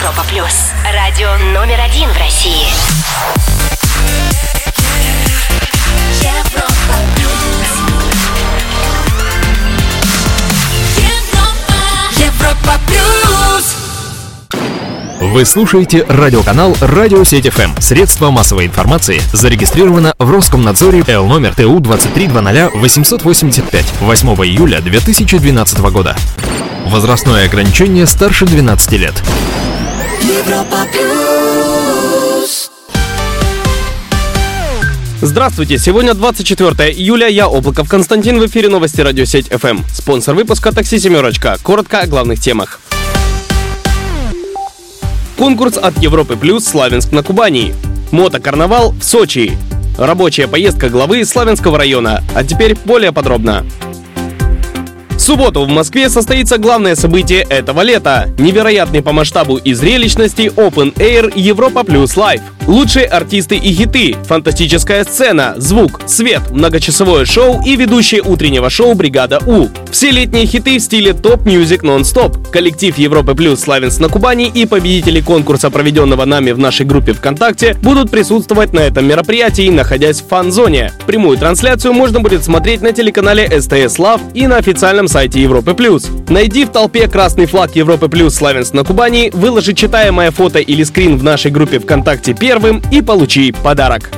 Европа Плюс. Радио номер 1 в России. Европа Плюс. Европа Плюс. Вы слушаете радиоканал «Радиосеть ФМ». Средство массовой информации зарегистрировано в Роскомнадзоре Л номер ТУ 2300-885 8 июля 2012 года. Возрастное ограничение старше 12 лет. Европа Плюс. Здравствуйте, сегодня 24 июля, я Облаков Константин, в эфире новости «Радиосеть ФМ». Спонсор выпуска «Такси Семерочка». Коротко о главных темах. Конкурс от Европы Плюс «Славянск на Кубани». Мотокарнавал в Сочи. Рабочая поездка главы Славянского района. А теперь более подробно. В субботу в Москве состоится главное событие этого лета. Невероятный по масштабу и зрелищности Open Air Европа Плюс Live. Лучшие артисты и хиты, фантастическая сцена, звук, свет, многочасовое шоу и ведущие утреннего шоу «Бригада У». Все летние хиты в стиле топ-мьюзик нон-стоп. Коллектив Европы Плюс «Славянск на Кубани» и победители конкурса, проведенного нами в нашей группе ВКонтакте, будут присутствовать на этом мероприятии, находясь в фан-зоне. Прямую трансляцию можно будет смотреть на телеканале СТС Лав и на официальном сайте Европы Плюс. Найди в толпе красный флаг Европы Плюс «Славянск на Кубани», выложи читаемое фото или скрин в нашей группе ВКонтакте первым и получи подарок.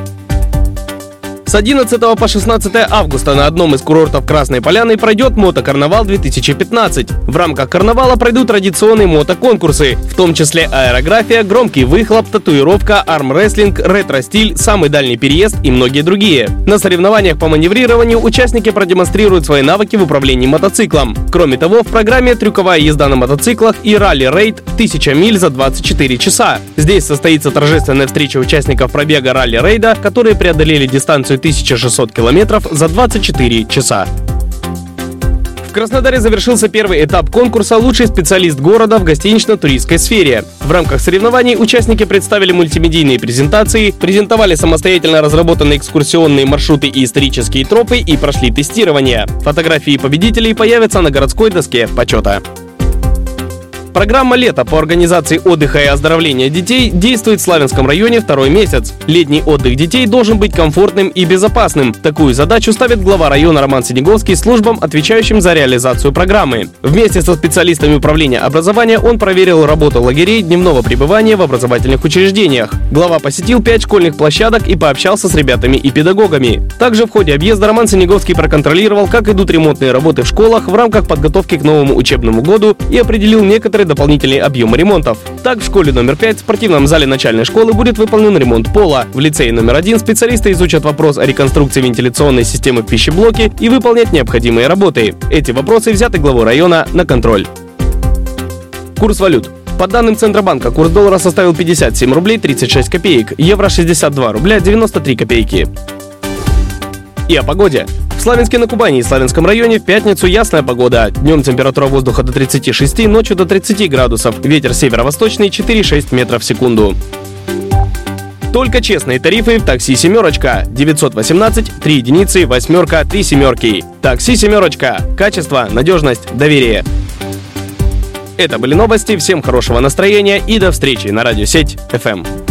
С 11 по 16 августа на одном из курортов Красной Поляны пройдет мотокарнавал 2015. В рамках карнавала пройдут традиционные мотоконкурсы, в том числе аэрография, громкий выхлоп, татуировка, армрестлинг, ретро-стиль, самый дальний переезд и многие другие. На соревнованиях по маневрированию участники продемонстрируют свои навыки в управлении мотоциклом. Кроме того, в программе трюковая езда на мотоциклах и ралли-рейд 1000 миль за 24 часа. Здесь состоится торжественная встреча участников пробега ралли-рейда, которые преодолели дистанцию 1600 километров за 24 часа. В Краснодаре завершился первый этап конкурса «Лучший специалист города в гостинично-туристской сфере». В рамках соревнований участники представили мультимедийные презентации, презентовали самостоятельно разработанные экскурсионные маршруты и исторические тропы и прошли тестирование. Фотографии победителей появятся на городской доске почета. Программа «Лето» по организации отдыха и оздоровления детей действует в Славянском районе второй месяц. Летний отдых детей должен быть комфортным и безопасным. Такую задачу ставит глава района Роман Синеговский службам, отвечающим за реализацию программы. Вместе со специалистами управления образования он проверил работу лагерей дневного пребывания в образовательных учреждениях. Глава посетил 5 школьных площадок и пообщался с ребятами и педагогами. Также в ходе объезда Роман Синеговский проконтролировал, как идут ремонтные работы в школах в рамках подготовки к новому учебному году и определил некоторые дополнительные объемы ремонтов. Так, в школе номер 5 в спортивном зале начальной школы будет выполнен ремонт пола. В лицее номер 1 специалисты изучат вопрос о реконструкции вентиляционной системы в пищеблоке и выполнят необходимые работы. Эти вопросы взяты главой района на контроль. Курс валют. По данным Центробанка, курс доллара составил 57 рублей 36 копеек, евро 62 рубля 93 копейки. И о погоде. В Славянске на Кубани и Славянском районе в пятницу ясная погода. Днем температура воздуха до 36, ночью до 30 градусов. Ветер северо-восточный 4,6 метров в секунду. Только честные тарифы в такси «Семерочка». 918 3 единицы, восьмерка, 3 семерки. Такси «Семерочка». Качество, надежность, доверие. Это были новости. Всем хорошего настроения и до встречи на радиосеть ФМ.